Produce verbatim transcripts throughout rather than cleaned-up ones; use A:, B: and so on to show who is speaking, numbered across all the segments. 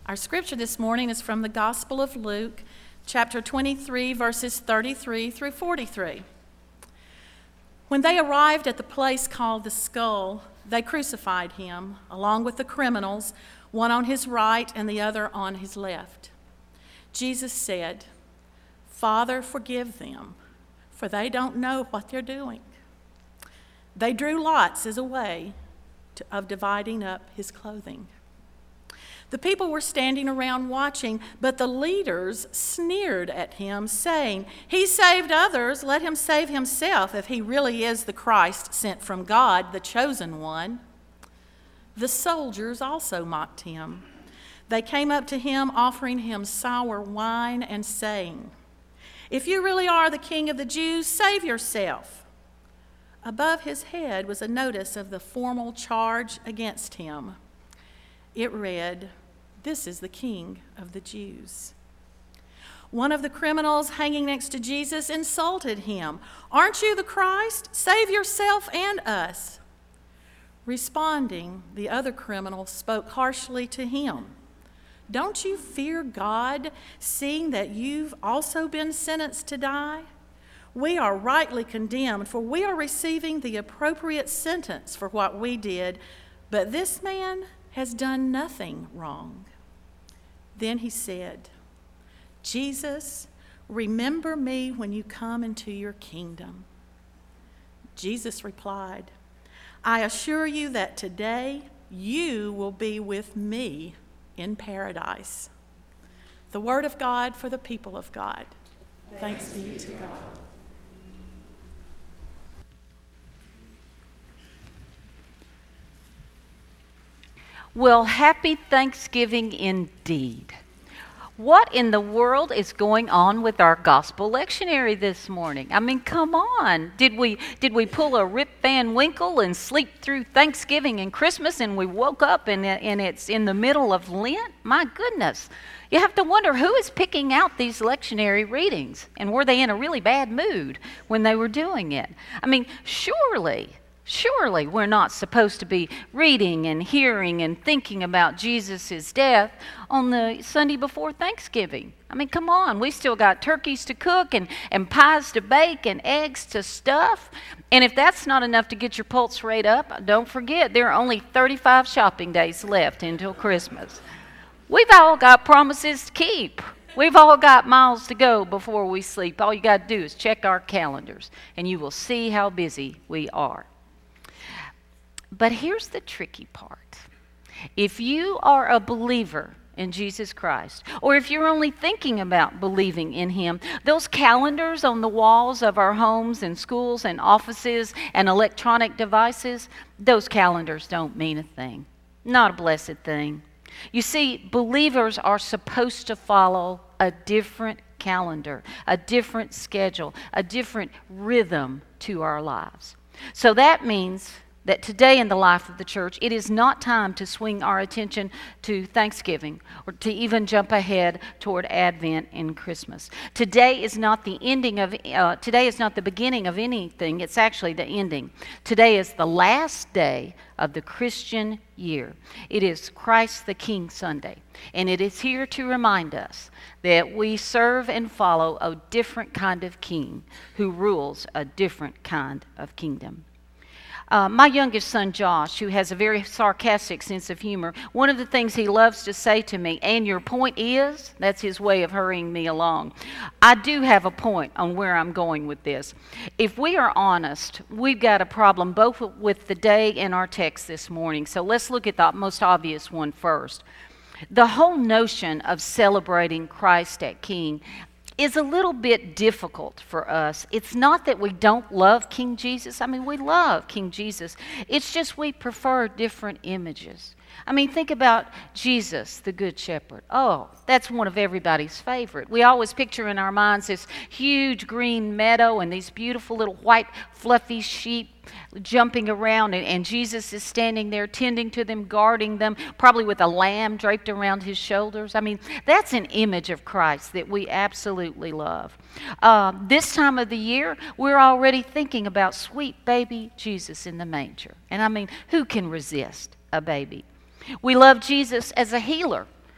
A: Our scripture this morning is from the Gospel of Luke, chapter twenty-three, verses thirty-three through forty-three. When they arrived at the place called the Skull, they crucified him, along with the criminals, one on his right and the other on his left. Jesus said, "Father, forgive them, for they don't know what they're doing." They drew lots as a way to, of dividing up his clothing. The people were standing around watching, but the leaders sneered at him, saying, "He saved others, let him save himself if he really is the Christ sent from God, the chosen one." The soldiers also mocked him. They came up to him, offering him sour wine and saying, "If you really are the King of the Jews, save yourself." Above his head was a notice of the formal charge against him. It read, "This is the King of the Jews." One of the criminals hanging next to Jesus insulted him. "Aren't you the Christ? Save yourself and us." Responding, the other criminal spoke harshly to him. "Don't you fear God, seeing that you've also been sentenced to die? We are rightly condemned, for we are receiving the appropriate sentence for what we did, but this man has done nothing wrong." Then he said, "Jesus, remember me when you come into your kingdom." Jesus replied, "I assure you that today you will be with me in paradise." The word of God for the people of God. Thanks be to God.
B: Well, happy Thanksgiving indeed. What in the world is going on with our gospel lectionary this morning? I mean, come on. Did we did we pull a Rip Van Winkle and sleep through Thanksgiving and Christmas and we woke up and, and it's in the middle of Lent? My goodness. You have to wonder who is picking out these lectionary readings, and were they in a really bad mood when they were doing it? I mean, surely Surely we're not supposed to be reading and hearing and thinking about Jesus' death on the Sunday before Thanksgiving. I mean, come on. We still got turkeys to cook and, and pies to bake and eggs to stuff. And if that's not enough to get your pulse rate up, don't forget there are only thirty-five shopping days left until Christmas. We've all got promises to keep. We've all got miles to go before we sleep. All you got to do is check our calendars, and you will see how busy we are. But here's the tricky part. If you are a believer in Jesus Christ, or if you're only thinking about believing in Him, those calendars on the walls of our homes and schools and offices and electronic devices, those calendars don't mean a thing. Not a blessed thing. You see, believers are supposed to follow a different calendar, a different schedule, a different rhythm to our lives. So that means that today in the life of the church, it is not time to swing our attention to Thanksgiving or to even jump ahead toward Advent and Christmas. Today is not the ending of, uh, today is not the beginning of anything, it's actually the ending. Today is the last day of the Christian year. It is Christ the King Sunday, and it is here to remind us that we serve and follow a different kind of king who rules a different kind of kingdom. Uh, my youngest son, Josh, who has a very sarcastic sense of humor, one of the things he loves to say to me, "And your point is," that's his way of hurrying me along. I do have a point on where I'm going with this. If we are honest, we've got a problem both with the day and our text this morning. So let's look at the most obvious one first. The whole notion of celebrating Christ as King is a little bit difficult for us. It's not that we don't love King Jesus. I mean, we love King Jesus. It's just we prefer different images. I mean, think about Jesus, the Good Shepherd. Oh, that's one of everybody's favorite. We always picture in our minds this huge green meadow and these beautiful little white fluffy sheep jumping around, and, and Jesus is standing there tending to them, guarding them, probably with a lamb draped around his shoulders. I mean, that's an image of Christ that we absolutely love. Uh, this time of the year, we're already thinking about sweet baby Jesus in the manger. And I mean, who can resist a baby? We love Jesus as a healer.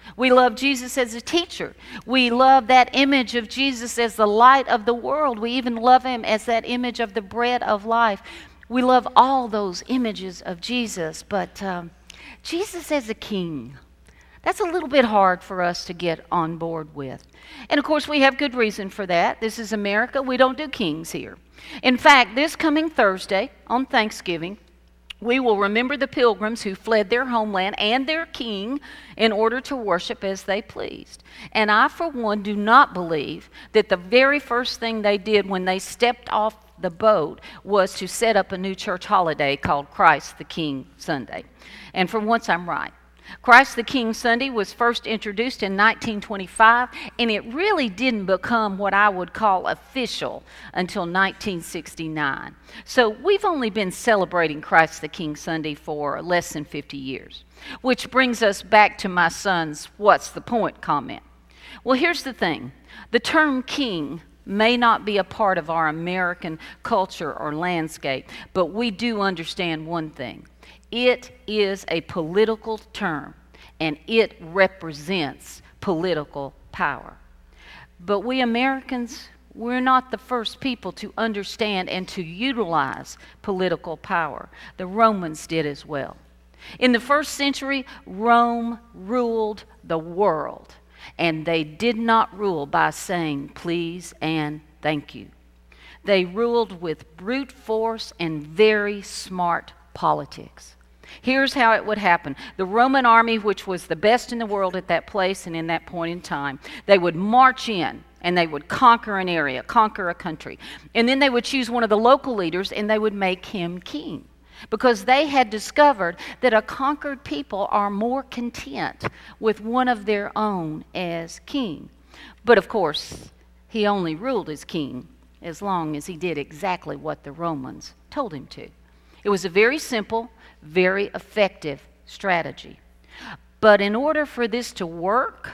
B: We love Jesus as a teacher. We love that image of Jesus as the light of the world. We even love him as that image of the bread of life. We love all those images of Jesus, but um, Jesus as a king, that's a little bit hard for us to get on board with. And of course, we have good reason for that. This is America. We don't do kings here. In fact, this coming Thursday on Thanksgiving, we will remember the pilgrims who fled their homeland and their king in order to worship as they pleased. And I, for one, do not believe that the very first thing they did when they stepped off the boat was to set up a new church holiday called Christ the King Sunday. And for once, I'm right. Christ the King Sunday was first introduced in nineteen twenty-five, and it really didn't become what I would call official until nineteen sixty-nine. So we've only been celebrating Christ the King Sunday for less than fifty years, which brings us back to my son's "what's the point" comment. Well, here's the thing. The term king may not be a part of our American culture or landscape, but we do understand one thing. It is a political term, and it represents political power. But we Americans, we're not the first people to understand and to utilize political power. The Romans did as well. In the first century, Rome ruled the world, and they did not rule by saying please and thank you. They ruled with brute force and very smart politics. Here's how it would happen. The Roman army, which was the best in the world at that place and in that point in time, they would march in and they would conquer an area, conquer a country. And then they would choose one of the local leaders and they would make him king, because they had discovered that a conquered people are more content with one of their own as king. But of course, he only ruled as king as long as he did exactly what the Romans told him to. It was a very simple, very effective strategy. But in order for this to work,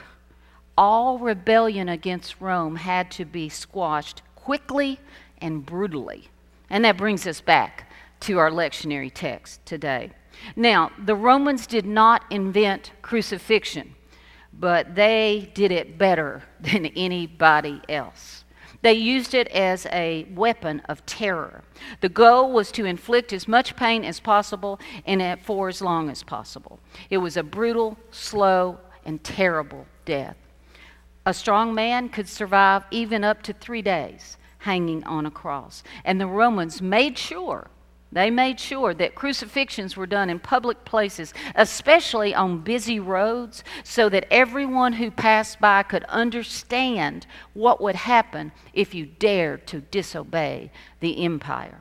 B: all rebellion against Rome had to be squashed quickly and brutally. And that brings us back to our lectionary text today. Now, the Romans did not invent crucifixion, but they did it better than anybody else. They used it as a weapon of terror. The goal was to inflict as much pain as possible and for as long as possible. It was a brutal, slow, and terrible death. A strong man could survive even up to three days hanging on a cross. And the Romans made sure They made sure that crucifixions were done in public places, especially on busy roads, so that everyone who passed by could understand what would happen if you dared to disobey the empire.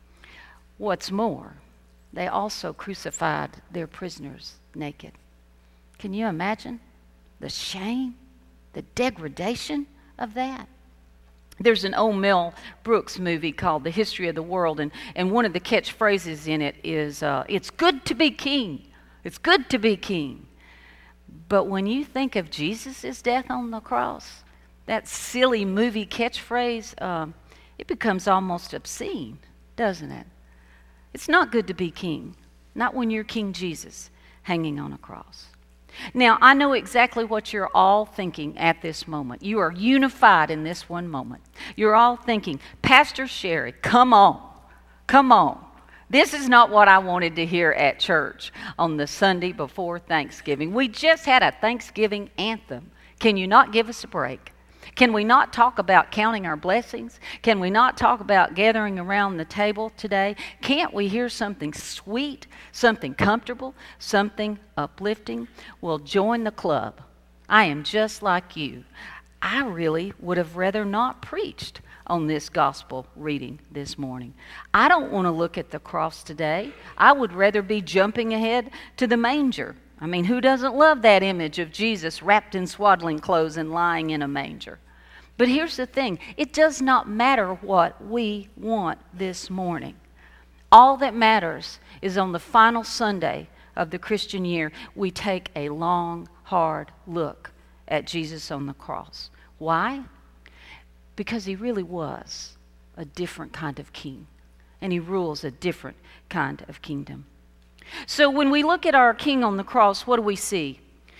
B: What's more, they also crucified their prisoners naked. Can you imagine the shame, the degradation of that? There's an old Mel Brooks movie called The History of the World, and, and one of the catchphrases in it is, uh, it's good to be king. It's good to be king. But when you think of Jesus' death on the cross, that silly movie catchphrase, um, it becomes almost obscene, doesn't it? It's not good to be king, not when you're King Jesus hanging on a cross. Now, I know exactly what you're all thinking at this moment. You are unified in this one moment. You're all thinking, Pastor Sherry, come on, come on. This is not what I wanted to hear at church on the Sunday before Thanksgiving. We just had a Thanksgiving anthem. Can you not give us a break? Can we not talk about counting our blessings? Can we not talk about gathering around the table today? Can't we hear something sweet, something comfortable, something uplifting? Well, join the club. I am just like you. I really would have rather not preached on this gospel reading this morning. I don't want to look at the cross today. I would rather be jumping ahead to the manger. I mean, who doesn't love that image of Jesus wrapped in swaddling clothes and lying in a manger? But here's the thing. It does not matter what we want this morning. All that matters is on the final Sunday of the Christian year, we take a long, hard look at Jesus on the cross. Why? Because he really was a different kind of king, and he rules a different kind of kingdom. So when we look at our king on the cross, what do we see?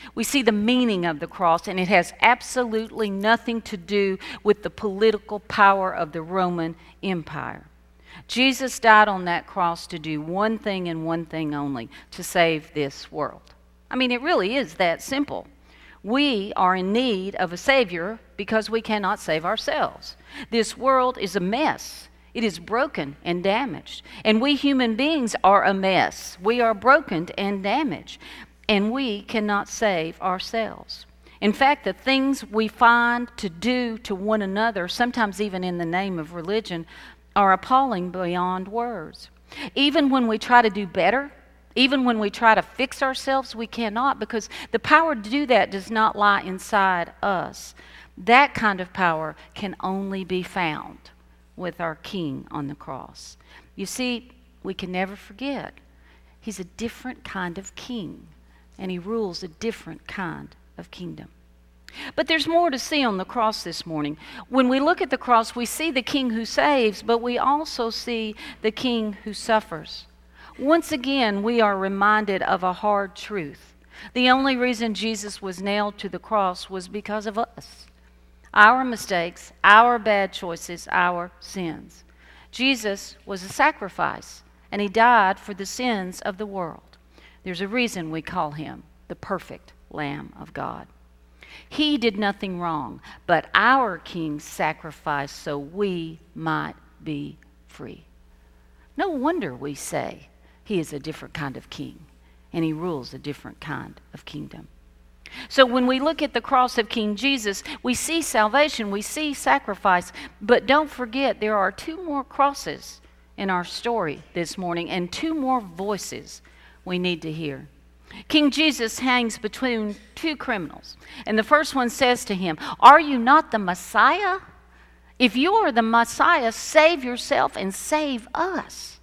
B: We see the meaning of the cross, and it has absolutely nothing to do with the political power of the Roman Empire. Jesus died on that cross to do one thing and one thing only, to save this world. I mean, it really is that simple. We are in need of a Savior because we cannot save ourselves. This world is a mess. It is broken and damaged. And we human beings are a mess. We are broken and damaged. And we cannot save ourselves. In fact, the things we find to do to one another, sometimes even in the name of religion, are appalling beyond words. Even when we try to do better, even when we try to fix ourselves, we cannot, because the power to do that does not lie inside us. That kind of power can only be found with our King on the cross. You see, we can never forget, he's a different kind of king, and he rules a different kind of kingdom. But there's more to see on the cross this morning. When we look at the cross, we see the King who saves, but we also see the King who suffers. Once again, we are reminded of a hard truth. The only reason Jesus was nailed to the cross was because of us. Our mistakes, our bad choices, our sins. Jesus was a sacrifice, and he died for the sins of the world. There's a reason we call him the perfect Lamb of God. He did nothing wrong, but our King sacrificed so we might be free. No wonder we say he is a different kind of king, and he rules a different kind of kingdom. So when we look at the cross of King Jesus, we see salvation, we see sacrifice, but don't forget there are two more crosses in our story this morning and two more voices we need to hear. King Jesus hangs between two criminals, and the first one says to him, "Are you not the Messiah? If you are the Messiah, save yourself and save us."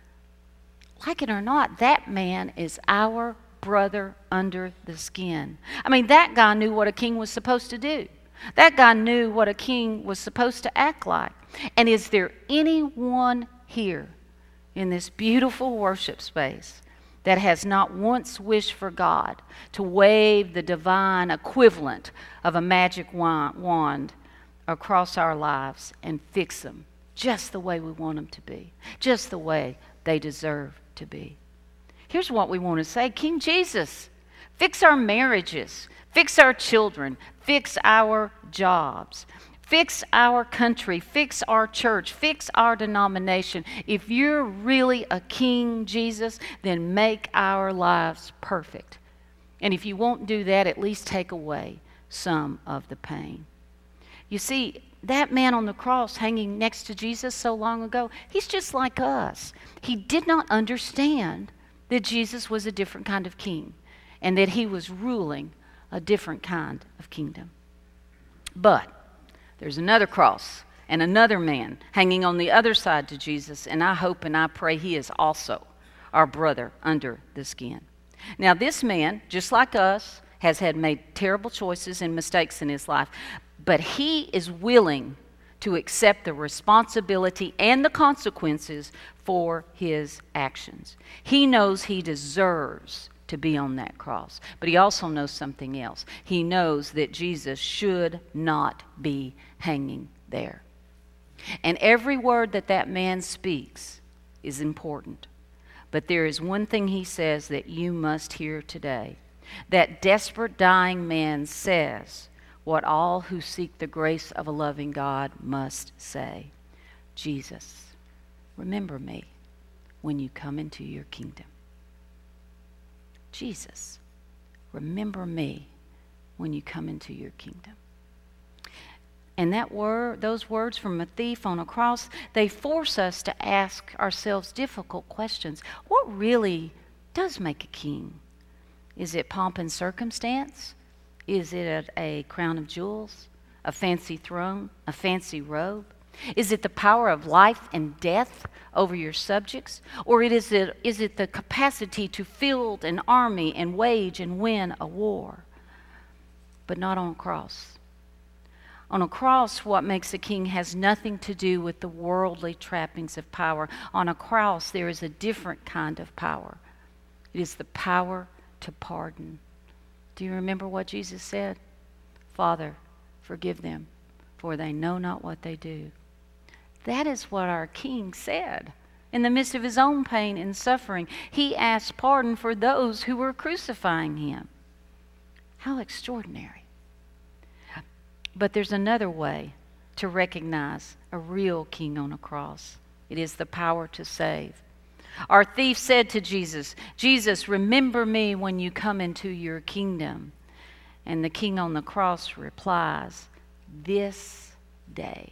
B: Like it or not, that man is our brother under the skin. I mean, that guy knew what a king was supposed to do. That guy knew what a king was supposed to act like. And is there anyone here in this beautiful worship space that has not once wished for God to wave the divine equivalent of a magic wand across our lives and fix them just the way we want them to be, just the way they deserve to be? Here's what we want to say: King Jesus, fix our marriages, fix our children, fix our jobs, fix our country, fix our church, fix our denomination. If you're really a king, Jesus, then make our lives perfect. And if you won't do that, at least take away some of the pain. You see, that man on the cross hanging next to Jesus so long ago, he's just like us. He did not understand that Jesus was a different kind of king and that he was ruling a different kind of kingdom. But there's another cross and another man hanging on the other side to Jesus, and I hope and I pray he is also our brother under the skin. Now, this man, just like us, has had made terrible choices and mistakes in his life, but he is willing to accept the responsibility and the consequences for his actions. He knows he deserves to be on that cross, but he also knows something else. He knows that Jesus should not be hanging there. And every word that that man speaks is important. But there is one thing he says that you must hear today. That desperate dying man says what all who seek the grace of a loving God must say: Jesus, remember me when you come into your kingdom. Jesus, remember me when you come into your kingdom. And that word, those words from a thief on a cross, they force us to ask ourselves difficult questions. What really does make a king? Is it pomp and circumstance? Is it a crown of jewels, a fancy throne, a fancy robe? Is it the power of life and death over your subjects? Or is it, is it the capacity to field an army and wage and win a war? But not on a cross. On a cross, what makes a king has nothing to do with the worldly trappings of power. On a cross, there is a different kind of power. It is the power to pardon, Do you remember what Jesus said? Father, forgive them, for they know not what they do. That is what our King said. In the midst of his own pain and suffering, he asked pardon for those who were crucifying him. How extraordinary. But there's another way to recognize a real king on a cross. It is the power to save. Our thief said to Jesus, Jesus, remember me when you come into your kingdom. And the king on the cross replies, this day,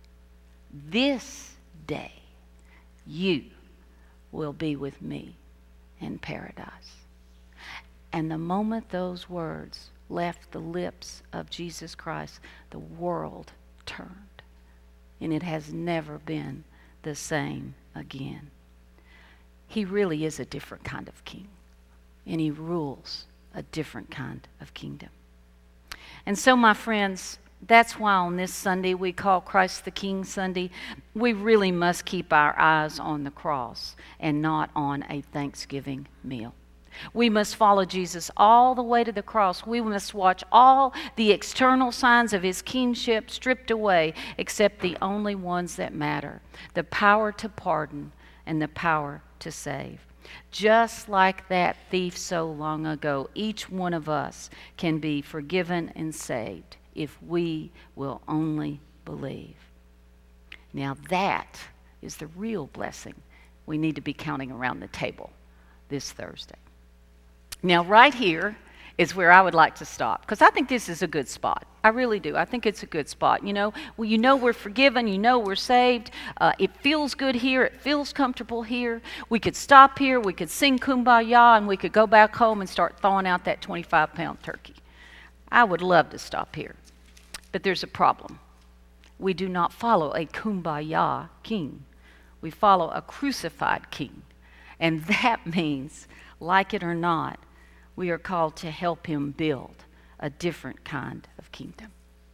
B: this day, you will be with me in paradise. And the moment those words left the lips of Jesus Christ, the world turned. And it has never been the same again. He really is a different kind of king. And he rules a different kind of kingdom. And so, my friends, that's why on this Sunday we call Christ the King Sunday. We really must keep our eyes on the cross and not on a Thanksgiving meal. We must follow Jesus all the way to the cross. We must watch all the external signs of his kingship stripped away except the only ones that matter, the power to pardon and the power to save. Just like that thief so long ago, each one of us can be forgiven and saved if we will only believe. Now that is the real blessing we need to be counting around the table this Thursday. Now right here is where I would like to stop, because I think this is a good spot. I really do. I think it's a good spot. You know, well, you know we're forgiven. You know we're saved. Uh, it feels good here. It feels comfortable here. We could stop here. We could sing Kumbaya, and we could go back home and start thawing out that twenty-five pound turkey. I would love to stop here. But there's a problem. We do not follow a Kumbaya king. We follow a crucified king. And that means, like it or not, we are called to help him build a different kind of kingdom.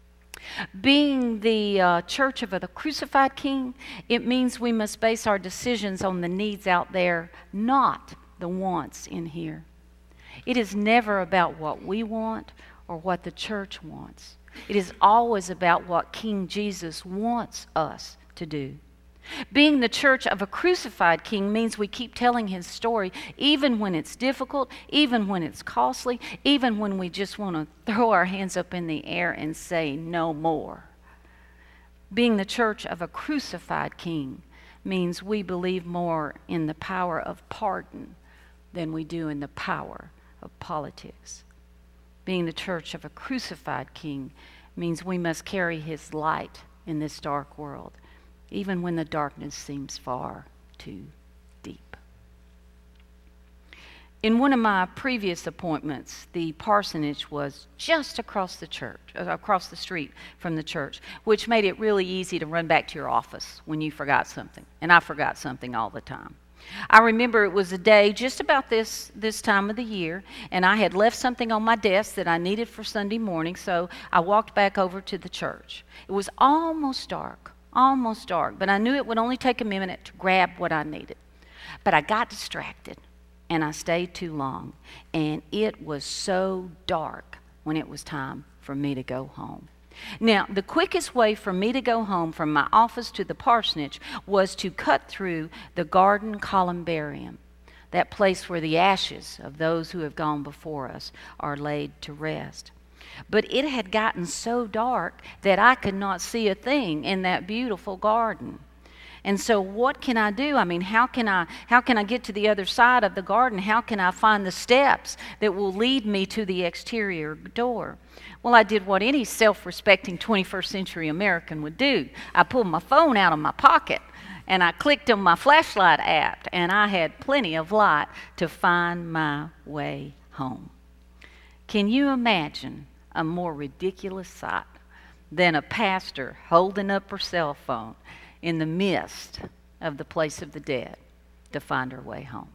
B: Being the uh, church of the crucified king, it means we must base our decisions on the needs out there, not the wants in here. It is never about what we want or what the church wants. It is always about what King Jesus wants us to do. Being the church of a crucified king means we keep telling his story even when it's difficult, even when it's costly, even when we just want to throw our hands up in the air and say no more. Being the church of a crucified king means we believe more in the power of pardon than we do in the power of politics. Being the church of a crucified king means we must carry his light in this dark world, even when the darkness seems far too deep. In one of my previous appointments, the parsonage was just across the church, across the street from the church, which made it really easy to run back to your office when you forgot something. And I forgot something all the time. I remember it was a day just about this, this time of the year, and I had left something on my desk that I needed for Sunday morning, so I walked back over to the church. It was almost dark. Almost dark, but I knew it would only take a minute to grab what I needed. But I got distracted, and I stayed too long, and it was so dark when it was time for me to go home. Now, the quickest way for me to go home from my office to the parsonage was to cut through the garden columbarium, that place where the ashes of those who have gone before us are laid to rest. But it had gotten so dark that I could not see a thing in that beautiful garden. And so what can I do? I mean, how can I how can I get to the other side of the garden? How can I find the steps that will lead me to the exterior door? Well, I did what any self-respecting twenty-first century American would do. I pulled my phone out of my pocket and I clicked on my flashlight app, and I had plenty of light to find my way home. Can you imagine a more ridiculous sight than a pastor holding up her cell phone in the midst of the place of the dead to find her way home?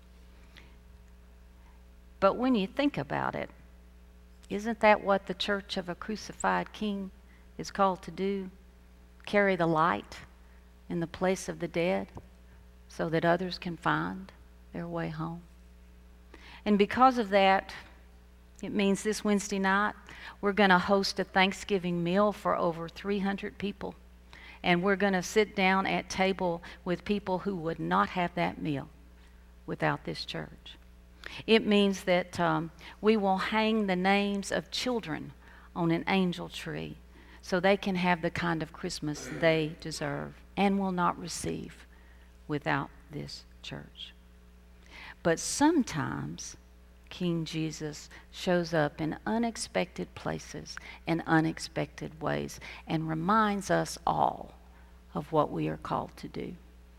B: But when you think about it, isn't that what the church of a crucified king is called to do? Carry the light in the place of the dead so that others can find their way home. And because of that, It means this Wednesday night we're going to host a Thanksgiving meal for over three hundred people. And we're going to sit down at table with people who would not have that meal without this church. It means that um, we will hang the names of children on an angel tree so they can have the kind of Christmas they deserve and will not receive without this church. But sometimes King Jesus shows up in unexpected places and unexpected ways and reminds us all of what we are called to do.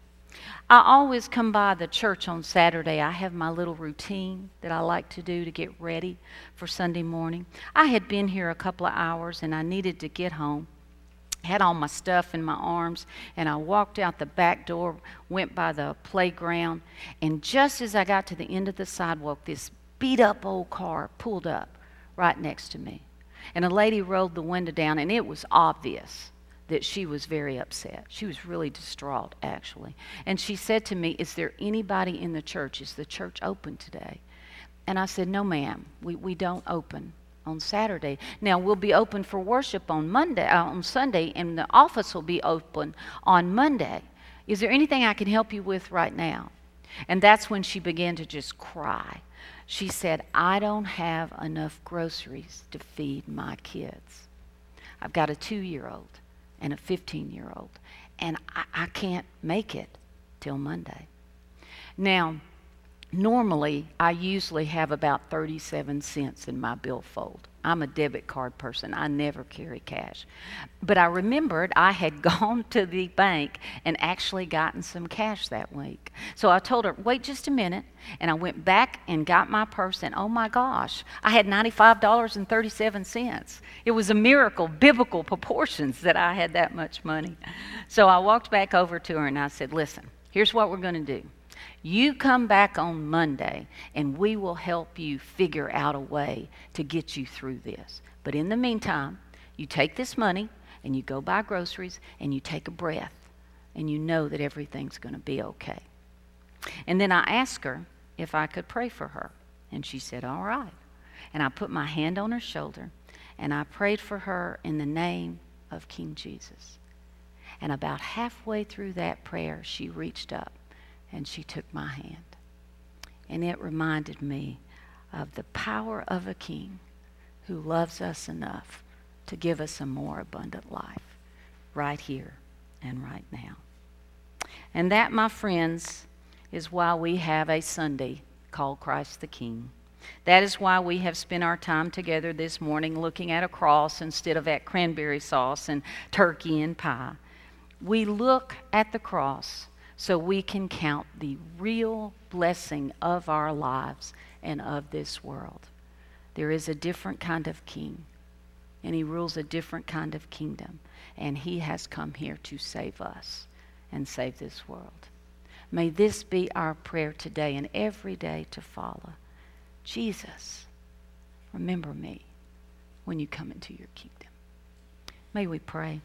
B: I always come by the church on Saturday. I have my little routine that I like to do to get ready for Sunday morning. I had been here a couple of hours and I needed to get home. Had all my stuff in my arms, and I walked out the back door, went by the playground, and just as I got to the end of the sidewalk, this beat-up old car pulled up right next to me. And a lady rolled the window down, and it was obvious that she was very upset. She was really distraught, actually. And she said to me, "Is there anybody in the church? Is the church open today?" And I said, "No, ma'am, we, we don't open on Saturday. Now, we'll be open for worship on Monday, uh, on Sunday, and the office will be open on Monday. Is there anything I can help you with right now?" And that's when she began to just cry. She said, "I don't have enough groceries to feed my kids. I've got a two-year-old and a fifteen-year-old, and I, I can't make it till Monday." Now, normally, I usually have about thirty-seven cents in my billfold. I'm a debit card person. I never carry cash. But I remembered I had gone to the bank and actually gotten some cash that week. So I told her, "Wait just a minute." And I went back and got my purse, and oh my gosh, I had ninety-five dollars and thirty-seven cents. It was a miracle, biblical proportions, that I had that much money. So I walked back over to her and I said, "Listen, here's what we're going to do. You come back on Monday and we will help you figure out a way to get you through this. But in the meantime, you take this money and you go buy groceries and you take a breath and you know that everything's going to be okay." And then I asked her if I could pray for her. And she said, "All right." And I put my hand on her shoulder and I prayed for her in the name of King Jesus. And about halfway through that prayer, she reached up and she took my hand. And it reminded me of the power of a king who loves us enough to give us a more abundant life right here and right now. And that, my friends, is why we have a Sunday called Christ the King. That is why we have spent our time together this morning looking at a cross instead of at cranberry sauce and turkey and pie. We look at the cross so we can count the real blessing of our lives and of this world. There is a different kind of king, and he rules a different kind of kingdom, and he has come here to save us and save this world. May this be our prayer today and every day to follow. Jesus, remember me when you come into your kingdom. May we pray.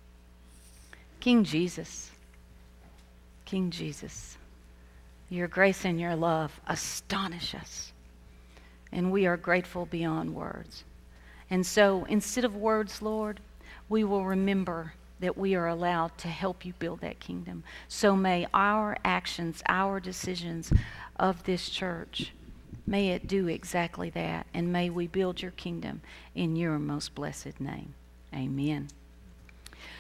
B: King Jesus, King Jesus, your grace and your love astonish us, and we are grateful beyond words. And so instead of words, Lord, we will remember that we are allowed to help you build that kingdom. So may our actions, our decisions of this church, may it do exactly that, and may we build your kingdom in your most blessed name. Amen.